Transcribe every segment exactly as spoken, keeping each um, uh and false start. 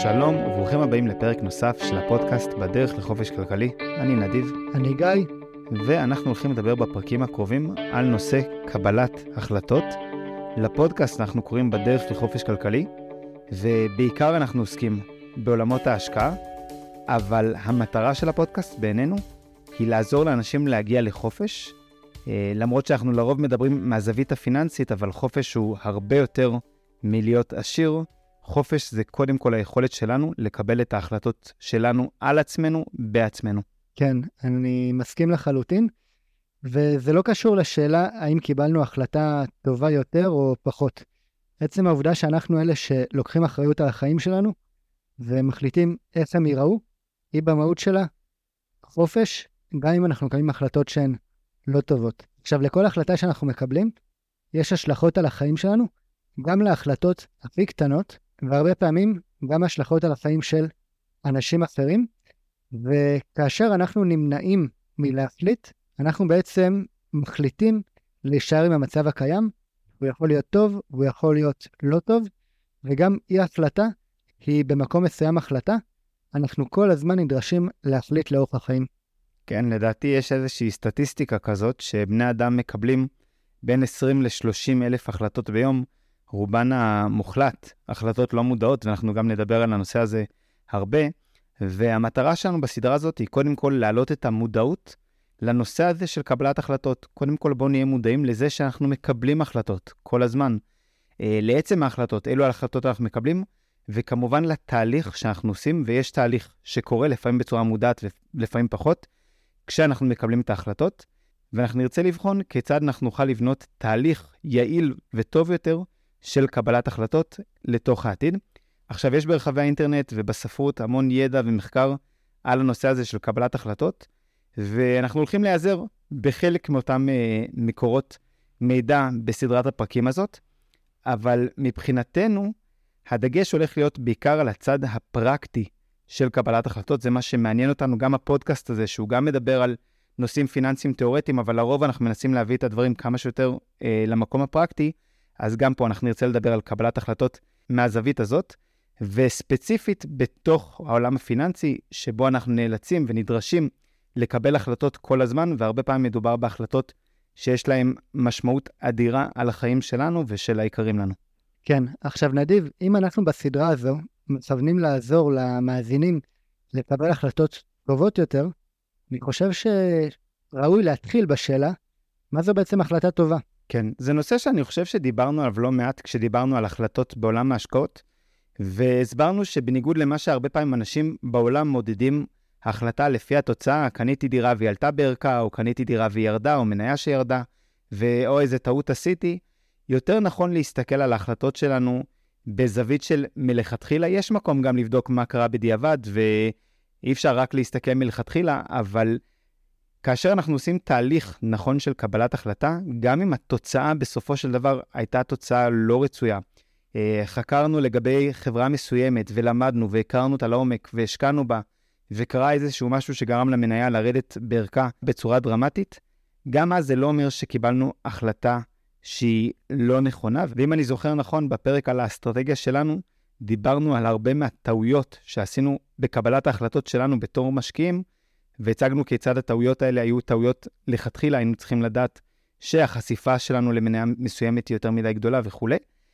שלום וברוכים הבאים לפרק נוסף של הפודקאסט בדרך לחופש כלכלי. אני נדיב. אני גיא. ואנחנו הולכים לדבר בפרקים הקרובים על נושא קבלת החלטות. לפודקאסט אנחנו קוראים בדרך לחופש כלכלי, ובעיקר אנחנו עוסקים בעולמות ההשקעה, אבל המטרה של הפודקאסט בעינינו היא לעזור לאנשים להגיע לחופש, למרות שאנחנו לרוב מדברים מהזווית הפיננסית, אבל חופש הוא הרבה יותר מלהיות עשיר. חופש זה קודם כל היכולת שלנו לקבל את ההחלטות שלנו על עצמנו בעצמנו. כן, אני מסכים לחלוטין, וזה לא קשור לשאלה האם קיבלנו החלטה טובה יותר או פחות. עצם העובדה שאנחנו אלה שלוקחים אחריות על החיים שלנו, ומחליטים איך הם ייראו, היא במהות שלה חופש, גם אם אנחנו מקבלים החלטות שהן לא טובות. עכשיו, לכל החלטה שאנחנו מקבלים, יש השלכות על החיים שלנו, גם להחלטות הכי קטנות, והרבה פעמים גם השלכות על החיים של אנשים אחרים, וכאשר אנחנו נמנעים מלהחליט, אנחנו בעצם מחליטים להישאר עם המצב הקיים, הוא יכול להיות טוב, הוא יכול להיות לא טוב, וגם אי החלטה היא במקום מסוים החלטה, אנחנו כל הזמן נדרשים להחליט לאורך החיים. כן, לדעתי יש איזושהי סטטיסטיקה כזאת, שבני אדם מקבלים בין עשרים ל-שלושים אלף החלטות ביום, רובן המוחלט, החלטות לא מודעות, ואנחנו גם נדבר על הנושא הזה הרבה, והמטרה שלנו בסדרה הזאת היא קודם כל להעלות את המודעות לנושא הזה של קבלת החלטות. קודם כל בואו נהיה מודעים לזה שאנחנו מקבלים החלטות כל הזמן. לעצם ההחלטות, אילו ההחלטות אנחנו מקבלים, וכמובן לתהליך שאנחנו עושים, ויש תהליך שקורה לפעמים בצורה מודעת ולפעמים פחות, כשאנחנו מקבלים את ההחלטות, ואנחנו נרצה לבחון כיצד אנחנו נוכל לבנות תהליך יעיל וטוב יותר של קבלת החלטות לתוך העתיד. עכשיו, יש ברחבי האינטרנט ובספרות המון ידע ומחקר על הנושא הזה של קבלת החלטות, ואנחנו הולכים להיעזר בחלק מאותם אה, מקורות מידע בסדרת הפרקים הזאת, אבל מבחינתנו, הדגש הולך להיות בעיקר על הצד הפרקטי של קבלת החלטות. זה מה שמעניין אותנו, גם הפודקאסט הזה, שהוא גם מדבר על נושאים פיננסיים תיאורטיים, אבל לרוב אנחנו מנסים להביא את הדברים כמה שיותר אה, למקום הפרקטי, אז גם פה אנחנו נרצה לדבר על קבלת החלטות מהזווית הזאת, וספציפית בתוך העולם הפיננסי, שבו אנחנו נאלצים ונדרשים לקבל החלטות כל הזמן, והרבה פעמים מדובר בהחלטות שיש להן משמעות אדירה על החיים שלנו ושל העיקרים לנו. כן, עכשיו נדיב, אם אנחנו בסדרה הזו מכוונים לעזור למאזינים לקבל החלטות טובות יותר, אני חושב שראוי להתחיל בשאלה, מה זו בעצם החלטה טובה? כן, זה נושא שאני חושב שדיברנו עליו לא מעט כשדיברנו על החלטות בעולם ההשקעות, והסברנו שבניגוד למה שהרבה פעמים אנשים בעולם מודדים החלטה לפי התוצאה, קניתי דירה והיא עלתה בערכה, או קניתי דירה והיא ירדה, או מניה שירדה, או איזה טעות עשיתי, יותר נכון להסתכל על ההחלטות שלנו בזווית של מלכתחילה. יש מקום גם לבדוק מה קרה בדיעבד, ואי אפשר רק להסתכל מלכתחילה, אבל כאשר אנחנו עושים תהליך נכון של קבלת החלטה, גם אם התוצאה בסופו של דבר הייתה תוצאה לא רצויה, חקרנו לגבי חברה מסוימת ולמדנו והכרנו אותה לעומק והשקענו בה, וקרה איזשהו משהו שגרם למניה לרדת בערכה בצורה דרמטית, גם אז זה לא אומר שקיבלנו החלטה שהיא לא נכונה. ואם אני זוכר נכון, בפרק על האסטרטגיה שלנו, דיברנו על הרבה מהטעויות שעשינו בקבלת ההחלטות שלנו בתור משקיעים, והצגנו כיצד הטעויות האלה היו טעויות לכתחילה, היינו צריכים לדעת שהחשיפה שלנו למניה מסוימת היא יותר מדי גדולה וכו'.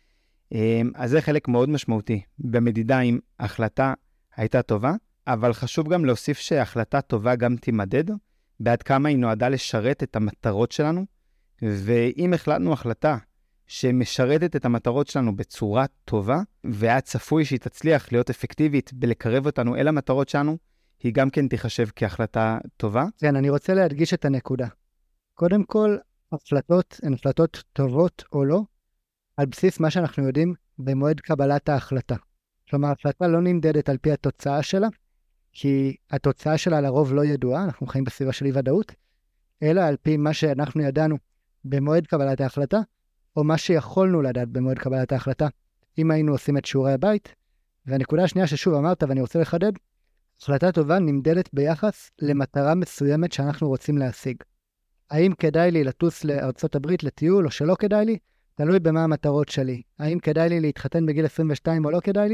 אז זה חלק מאוד משמעותי במדידה אם החלטה הייתה טובה, אבל חשוב גם להוסיף שההחלטה טובה גם תימדד, בעד כמה היא נועדה לשרת את המטרות שלנו, ואם החלטנו החלטה שמשרתת את המטרות שלנו בצורה טובה, והיה צפוי שהיא תצליח להיות אפקטיבית בלקרב אותנו אל המטרות שלנו, היא גם כן תיחשב כהחלטה טובה. כן, אני רוצה להדגיש את הנקודה. קודם כל, החלטות הן החלטות טובות או לא, על בסיס מה שאנחנו יודעים במועד קבלת ההחלטה. כלומר, ההחלטה לא נמדדת על פי התוצאה שלה, כי התוצאה שלה לרוב לא ידועה, אנחנו חיים בסביבה של אי-ודאות, אלא על פי מה שאנחנו ידענו במועד קבלת ההחלטה, או מה שיכולנו לדעת במועד קבלת ההחלטה, אם היינו עושים את שיעורי הבית. והנקודה השנייה ששוב אמרת, ואני רוצה לחדד, החלטה טובה נמדדת ביחס למטרה מסוימת שאנחנו רוצים להשיג. האם כדאי לי לטוס לארצות הברית לטיול או שלא כדאי לי? תלוי במה המטרות שלי. האם כדאי לי להתחתן בגיל עשרים ושתיים או לא כדאי לי?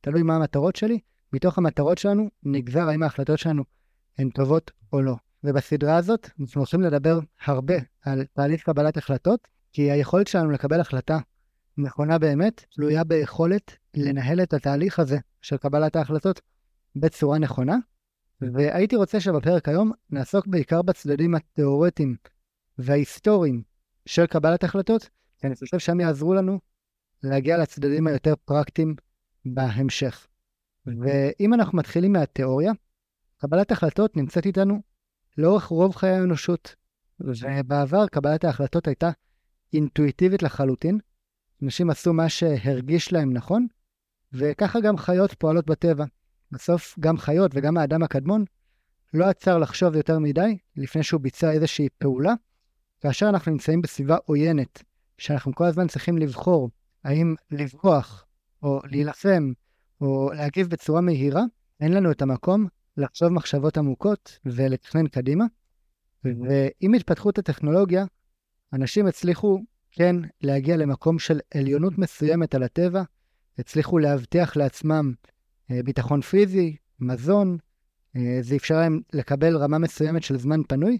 תלוי מה המטרות שלי, מתוך המטרות שלנו נגזר האם ההחלטות שלנו הן טובות או לא. ובסדרה הזאת אנחנו הולכים לדבר הרבה על תהליך קבלת החלטות, כי היכולת שלנו לקבל החלטה נכונה באמת, תלויה ביכולת לנהל את התהליך הזה של קבלת ההחלטות בצורה נכונה. והייתי רוצה שבפרק היום נעסוק בעיקר בצדדים התיאורטיים וההיסטוריים של קבלת החלטות, כי אני חושב שהם יעזרו לנו להגיע לצדדים היותר פרקטיים בהמשך. ואם אנחנו מתחילים מהתיאוריה, קבלת החלטות נמצאת איתנו לאורך רוב חיי האנושות, ובעבר קבלת ההחלטות הייתה אינטואיטיבית לחלוטין. אנשים עשו מה שהרגיש להם נכון, וככה גם חיות פועלות בטבע. בסוף גם חיות וגם האדם הקדמון לא עצר לחשוב יותר מדי לפני שהוא ביצע איזושהי פעולה, כאשר אנחנו נמצאים בסביבה עוינת, שאנחנו כל הזמן צריכים לבחור האם לברוח או להילחם או להגיב בצורה מהירה, אין לנו את המקום לחשוב מחשבות עמוקות ולתכנן קדימה. ועם התפתחות הטכנולוגיה, אנשים הצליחו כן להגיע למקום של עליונות מסוימת על הטבע, הצליחו להבטיח לעצמם ביטחון פיזי, מזון, זה אפשר להם לקבל רמה מסוימת של זמן פנוי,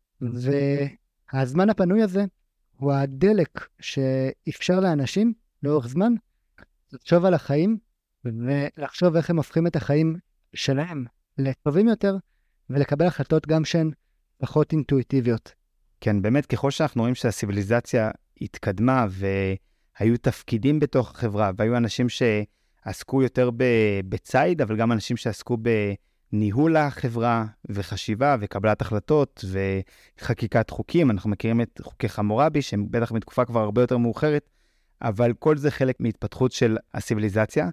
והזמן הפנוי הזה הוא הדלק שאפשר לאנשים לאורך זמן לחשוב על החיים, ולחשוב איך הם הופכים את החיים שלהם לטובים יותר, ולקבל החלטות גם שהן פחות אינטואיטיביות. כן, באמת ככל שאנחנו רואים שהסיביליזציה התקדמה, והיו תפקידים בתוך החברה, והיו אנשים שעסקו יותר בצייד, אבל גם אנשים שעסקו בניהול החברה, וחשיבה, וקבלת החלטות, וחקיקת חוקים. אנחנו מכירים את חוקי חמורבי, שהם בטח מתקופה כבר הרבה יותר מאוחרת, אבל כל זה חלק מהתפתחות של הסיביליזציה,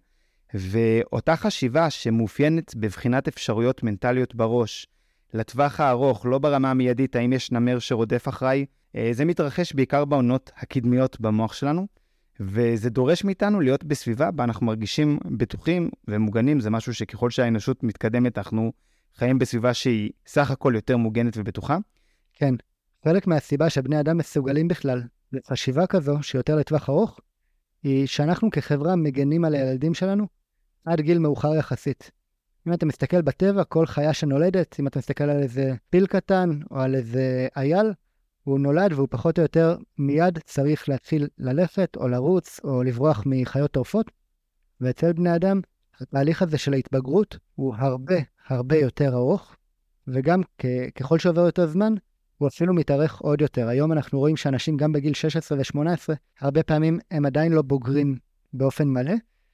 ואותה חשיבה שמאופיינת בבחינת אפשרויות מנטליות בראש, לטווח הארוך, לא ברמה המיידית, האם יש נמר שרודף אחריי, זה מתרחש בעיקר בעונות הקדמיות במוח שלנו, וזה דורש מאיתנו להיות בסביבה בה אנחנו מרגישים בטוחים ומוגנים. זה משהו שככל שהאנושות מתקדמת, אנחנו חיים בסביבה שהיא סך הכל יותר מוגנת ובטוחה. כן, חלק מהסיבה שבני אדם מסוגלים בכלל לחשיבה כזו שיותר לטווח ארוך, היא שאנחנו כחברה מגנים על הילדים שלנו עד גיל מאוחר יחסית. אם אתה מסתכל בטבע, כל חיה שנולדת, אם אתה מסתכל על איזה פיל קטן או על איזה אייל, הוא נולד והוא פחות או יותר מיד צריך להתחיל ללכת או לרוץ או לברוח מחיות טורפות. ואצל בני אדם, התהליך הזה של ההתבגרות הוא הרבה הרבה יותר ארוך, וגם כ- ככל שעובר יותר זמן, הוא אפילו מתארך עוד יותר. היום אנחנו רואים שאנשים גם בגיל שש עשרה ו-שמונה עשרה, הרבה פעמים הם עדיין לא בוגרים באופן מלא,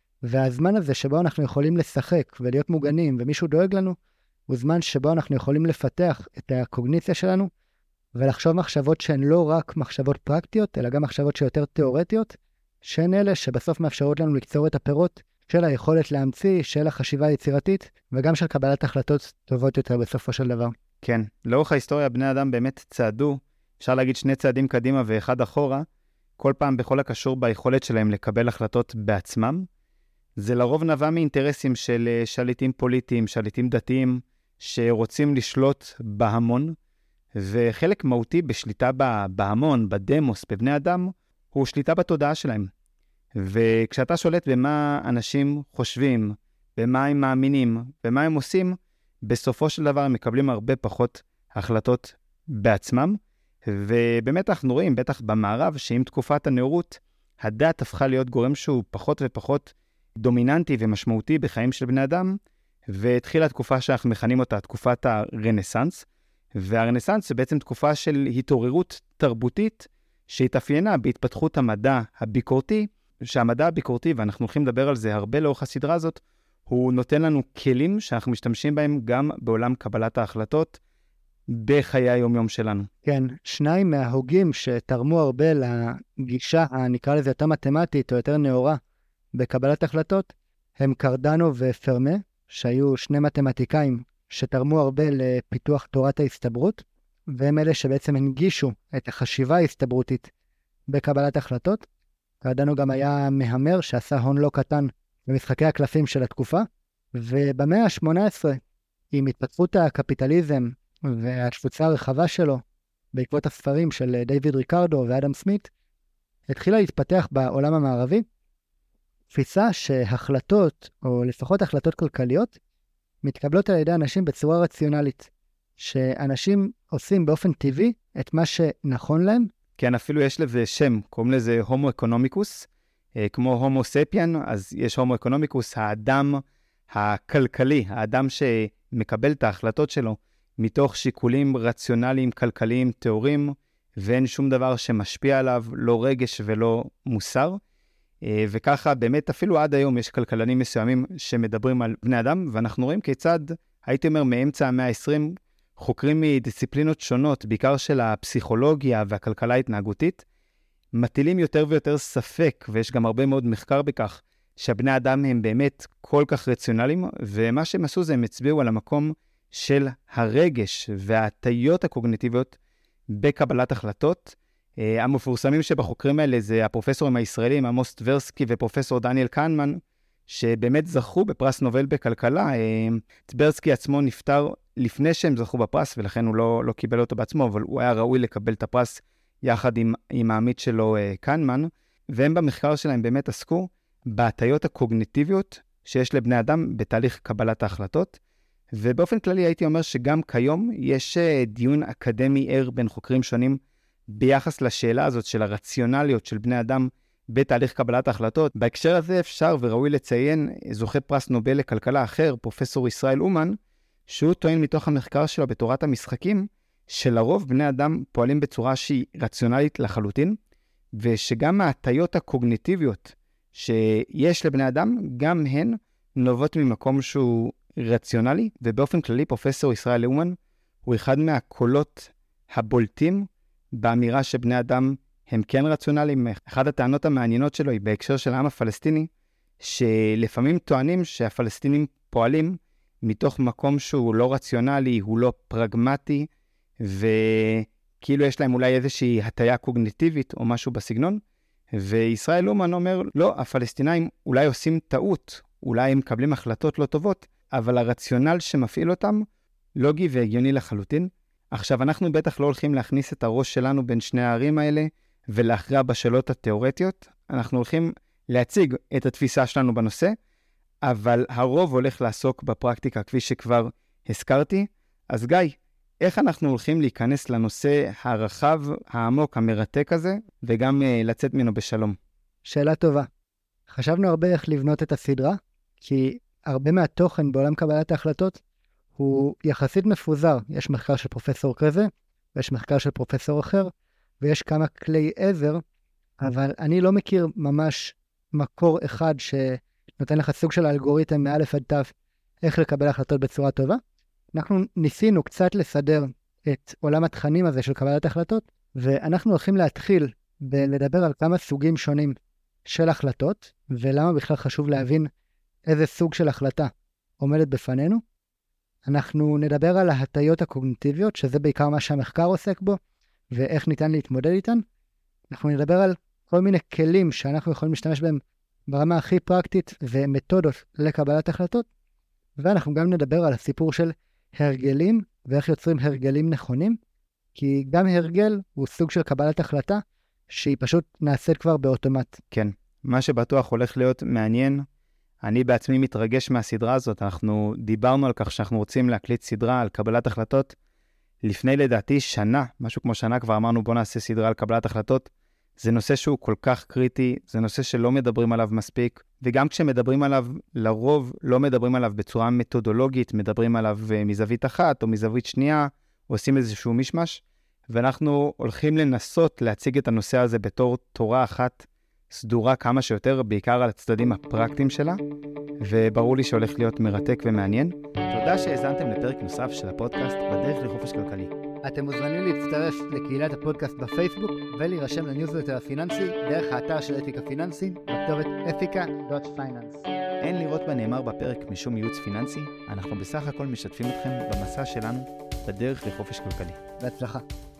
והזמן הזה שבו אנחנו יכולים לשחק ולהיות מוגנים ומישהו דואג לנו, הוא זמן שבו אנחנו יכולים לפתח את הקוגניציה שלנו, ולחשוב מחשבות שהן לא רק מחשבות פרקטיות, אלא גם מחשבות שיותר תיאורטיות, שהן אלה שבסוף מאפשרות לנו לקצור את הפירות של היכולת להמציא, של החשיבה היצירתית, וגם של קבלת החלטות טובות יותר בסופו של דבר. כן, לאורך ההיסטוריה בני אדם באמת צעדו, אפשר להגיד שני צעדים קדימה ואחד אחורה, כל פעם בכל הקשור ביכולת שלהם לקבל החלטות בעצמם. זה לרוב נבע מאינטרסים של שליטים פוליטיים, שליטים דתיים, שרוצים לשלוט בהמון, וחלק מהותי בשליטה בהמון, בדמוס, בבני אדם, הוא שליטה בתודעה שלהם. וכשאתה שולט במה אנשים חושבים, במה הם מאמינים, במה הם עושים, בסופו של דבר הם מקבלים הרבה פחות החלטות בעצמם, ובאמת אנחנו רואים, בטח במערב, שעם תקופת הנאורות, הדת הפכה להיות גורם שהוא פחות ופחות דומיננטי ומשמעותי בחיים של בני אדם, והתחילה תקופה שאנחנו מכנים אותה תקופת הרנסנס, והרנסנס זה בעצם תקופה של התעוררות תרבותית, שהתאפיינה בהתפתחות המדע הביקורתי, שהמדע הביקורתי, ואנחנו הולכים לדבר על זה הרבה לאורך הסדרה הזאת, הוא נותן לנו כלים שאנחנו משתמשים בהם גם בעולם קבלת ההחלטות בחיי היום-יום שלנו. כן, שניים מההוגים שתרמו הרבה לגישה, נקרא לזה יותר מתמטית או יותר נאורה, בקבלת החלטות, הם קרדנו ופרמה, שהיו שני מתמטיקאים שתרמו הרבה לפיתוח תורת ההסתברות, והם אלה שבעצם הנגישו את החשיבה ההסתברותית בקבלת החלטות. קרדנו גם היה מהמר שעשה הון לא קטן במשחקי הקלפים של התקופה, ובמאה ה-שמונה עשרה, עם התפתחות הקפיטליזם והתפוצה הרחבה שלו, בעקבות הספרים של דיוויד ריקרדו ואדם סמית, התחילה להתפתח בעולם המערבי תפיסה שהחלטות, או לפחות החלטות כלכליות, מתקבלות על ידי אנשים בצורה רציונלית, שאנשים עושים באופן טבעי את מה שנכון להם. כן, אפילו יש לזה שם, קוראים לזה הומו אקונומיקוס, כמו הומו ספיאן, אז יש הומו אקונומיקוס, האדם הכלכלי, האדם שמקבל את ההחלטות שלו מתוך שיקולים רציונליים, כלכליים, תיאוריים, ואין שום דבר שמשפיע עליו, לא רגש ולא מוסר. וככה באמת אפילו עד היום יש כלכלנים מסוימים שמדברים על בני אדם, ואנחנו רואים כיצד, הייתי אומר, מאמצע המאה ה-עשרים, חוקרים מדיסציפלינות שונות, בעיקר של הפסיכולוגיה והכלכלה ההתנהגותית, מטילים יותר ויותר ספק, ויש גם הרבה מאוד מחקר בכך, שהבני אדם הם באמת כל כך רציונליים, ומה שהם עשו זה הם הצביעו על המקום של הרגש וההטיות הקוגניטיביות בקבלת החלטות. המפורסמים שבחוקרים האלה זה הפרופסורים הישראלים, עמוס טברסקי ופרופסור דניאל קהנמן, שבאמת זכו בפרס נובל בכלכלה. טברסקי עצמו נפטר לפני שהם זכו בפרס, ולכן הוא לא, לא קיבל אותו בעצמו, אבל הוא היה ראוי לקבל את הפרס יחד עם, עם העמית שלו קהנמן, והם במחקר שלהם באמת עסקו בהטיות הקוגניטיביות שיש לבני אדם בתהליך קבלת ההחלטות, ובאופן כללי הייתי אומר שגם כיום יש דיון אקדמי ער בין חוקרים שונים ביחס לשאלה הזאת של הרציונליות של בני אדם בתהליך קבלת ההחלטות. בהקשר הזה אפשר וראוי לציין זוכה פרס נובל לכלכלה אחר, פרופסור ישראל אומן, שהוא טוען מתוך המחקר שלו בתורת המשחקים, שלרוב בני אדם פועלים בצורה שהיא רציונלית לחלוטין, ושגם ההטיות הקוגניטיביות שיש לבני אדם, גם הן נובעות ממקום שהוא רציונלי, ובאופן כללי פרופסור ישראל אומן הוא אחד מהקולות הבולטים באמירה שבני אדם הם כן רציונליים. אחת הטענות המעניינות שלו היא בהקשר של העם הפלסטיני, שלפעמים טוענים שהפלסטינים פועלים מתוך מקום שהוא לא רציונלי, הוא לא פרגמטי, וכאילו יש להם אולי איזושהי הטיה קוגניטיבית או משהו בסגנון, וישראל אומן אומר, לא, הפלסטינאים אולי עושים טעות, אולי הם מקבלים החלטות לא טובות, אבל הרציונל שמפעיל אותם לוגי והגיוני לחלוטין. עכשיו, אנחנו בטח לא הולכים להכניס את הראש שלנו בין שני הערים האלה, ולהכריע בשאלות התיאורטיות. אנחנו הולכים להציג את התפיסה שלנו בנושא, אבל הרוב הולך לעסוק בפרקטיקה, כפי שכבר הזכרתי. אז גיא, איך אנחנו הולכים להיכנס לנושא הרחב, העמוק, המרתק הזה, וגם uh, לצאת ממנו בשלום? שאלה טובה. חשבנו הרבה איך לבנות את הסדרה, כי הרבה מהתוכן בעולם קבלת ההחלטות הוא יחסית מפוזר. יש מחקר של פרופסור כזה, ויש מחקר של פרופסור אחר, ויש כמה כלי עזר, אבל אני לא מכיר ממש מקור אחד שנותן לך סוג של אלגוריתם מאלף עד תו, איך לקבל החלטות בצורה טובה. אנחנו ניסינו קצת לסדר את עולם התכנים הזה של קבלת החלטות, ואנחנו הולכים להתחיל ולדבר על כמה סוגים שונים של החלטות, ולמה בכלל חשוב להבין איזה סוג של החלטה עומדת בפנינו. אנחנו נדבר על ההטיות הקוגניטיביות, שזה בעיקר מה שהמחקר עוסק בו, ואיך ניתן להתמודד איתן. אנחנו נדבר על כל מיני כלים שאנחנו יכולים להשתמש בהם ברמה הכי פרקטית ומתודות לקבלת החלטות, ואנחנו גם נדבר על הסיפור של הרגלים, ואיך יוצרים הרגלים נכונים, כי גם הרגל הוא סוג של קבלת החלטה, שהיא פשוט נעשית כבר באוטומט. כן, מה שבטוח הולך להיות מעניין. אני בעצמי מתרגש מהסדרה הזאת. אנחנו דיברנו על כך שאנחנו רוצים להקליט סדרה על קבלת החלטות. לפני לדעתי שנה, משהו כמו שנה כבר אמרנו בוא נעשה סדרה על קבלת החלטות. זה נושא שהוא כל כך קריטי, זה נושא שלא מדברים עליו מספיק, וגם כשמדברים עליו, לרוב לא מדברים עליו בצורה מתודולוגית, מדברים עליו מזווית אחת או מזווית שנייה, עושים איזשהו משמש, ואנחנו הולכים לנסות להציג את הנושא הזה בתור תורה אחת סדורה כמה שיותר, בעיקר על הצדדים הפרקטיים שלה, וברור לי שהולך להיות מרתק ומעניין. תודה שהאזנתם לפרק נוסף של הפודקאסט בדרך לחופש כלכלי. אתם מוזמנים להצטרף לקהילת הפודקאסט בפייסבוק ולהירשם לניוזלטר הפיננסי דרך האתר של אתיקה פיננסי בכתובת אפיקה דוט פייננס. אין לראות בנאמר בפרק משום ייעוץ פיננסי, אנחנו בסך הכל משתפים אתכם במסע שלנו בדרך לחופש כלכלי. בהצלחה.